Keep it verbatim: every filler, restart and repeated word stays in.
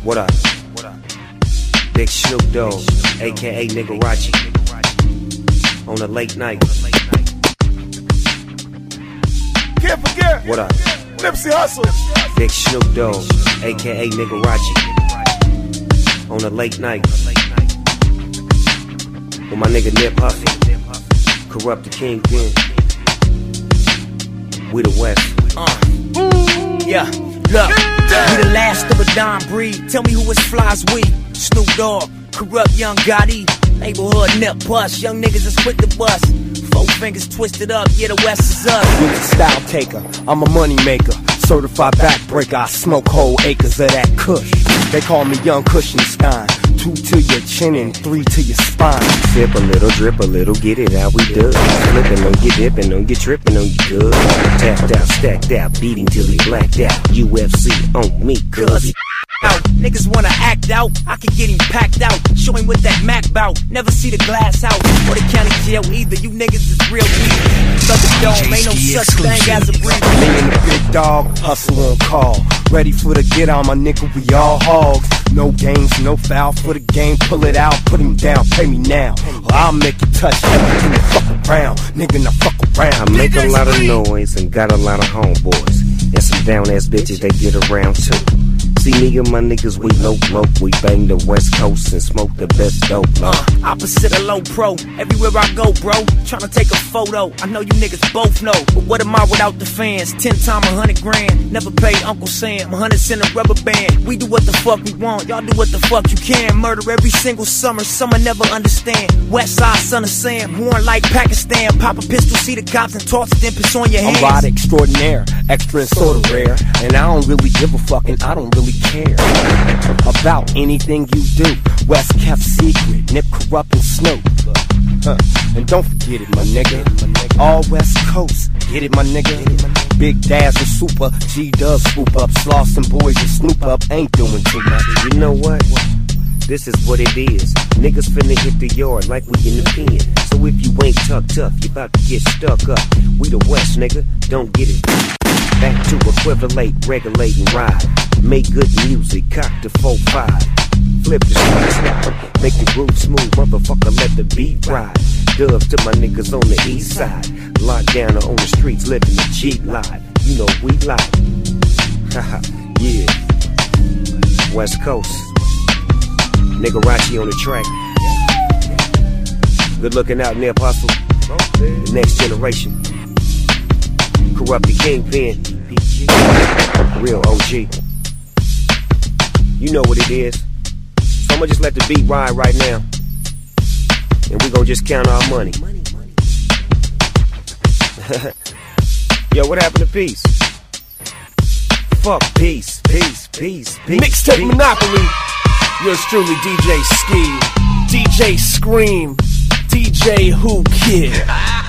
What up? What up? Big Snoop Dogg, aka Nigarachi, on a late night. Can't forget. What up? Nipsey Hussle. Big Snoop Dogg, aka Nigarachi, on a late night. With my nigga Nip Huffy, Corrupt the Kingpin. We the West. Uh. Yeah, look, we the last of a Don breed. Tell me who is flies we. Snoop Dogg, Corrupt Young Gotti, neighborhood Nip Bust. Young niggas is quick to bust. Four fingers twisted up, yeah, the West is us. You a style taker, I'm a money maker. Certified backbreaker, I smoke whole acres of that kush. They call me Young Cushionstein. Two to your chin and three to your spine. Sip a little, drip a little, get it how we do. Flipping on you, dipping on you, tripping on you good. Tapped out, stacked out, beating till he blacked out. U F C on me, cuz out. Niggas wanna act out, I can get him packed out. Show him what that Mac bout. Never see the glass house or the county jail either. You niggas is real weak. Brother dome, ain't no such thing as a breather. Me and the big dog, hustle on call. Ready for the get on, my nigga, we all hogs. No games, no foul for the game. Pull it out, put him down, pay me now. Or I'll make you touch everything that fuck around. Nigga, now fuck around. I make a lot of noise and got a lot of homeboys. And some down ass bitches they get around too. See me and my niggas, we low broke. We bang the West Coast and smoke the best dope. Uh, opposite of low pro, everywhere I go, bro. Tryna take a photo, I know you niggas both know. But what am I without the fans? Ten times a hundred grand. Never paid Uncle Sam, a hundred cent a rubber band. We do what the fuck we want, y'all do what the fuck you can. Murder every single summer, summer never understand. West side son of Sam, born like Pakistan. Pop a pistol, see the cops and toss it, then piss on your hands. I'm ride extraordinaire, extra and sorta rare. And I don't really give a fuck and I don't really care about anything you do. West kept secret, Nip, Corrupt, and Snoop. Huh. And don't forget it, my nigga. All West Coast, get it, my nigga. Big Daz and Super, G-Dub swoop up. Sloss and boys and Snoop up, ain't doing too much. You know what? This is what it is. Niggas finna hit the yard like we in the pen. So if you ain't tucked up, you about to get stuck up. We the West, nigga, don't get it. Back to equivalate, regulate and ride. Make good music, cock the four five. Flip the streets, make the groove smooth, motherfucker, let the beat ride. Dubs to my niggas on the east side. Locked down on the streets, living the cheap life. You know we like. Haha, yeah. West Coast. Nigarachi on the track. Good looking out, Nip Hustle. The next generation. Corrupt the Kingpin. Real O G. You know what it is. So I'ma just let the beat ride right now. And we gon' just count our money. Yo, what happened to peace? Fuck peace, peace, peace, peace. Mixtape Monopoly. Yours truly, D J Ski, D J Scream, D J Who Kid.